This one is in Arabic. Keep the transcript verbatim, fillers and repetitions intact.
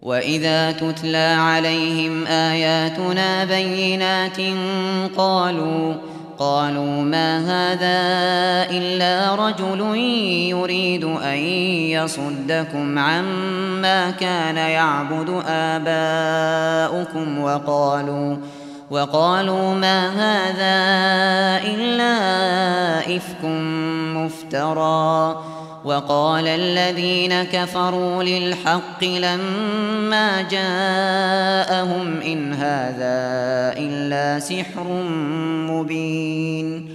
وإذا تتلى عليهم آياتنا بينات قالوا قالوا ما هذا إلا رجل يريد أن يصدكم عما كان يعبد آباؤكم وقالوا وقالوا ما هذا إلا إفك مفترى. وقال الذين كفروا للحق لما جاءهم إن هذا إلا سحر مبين.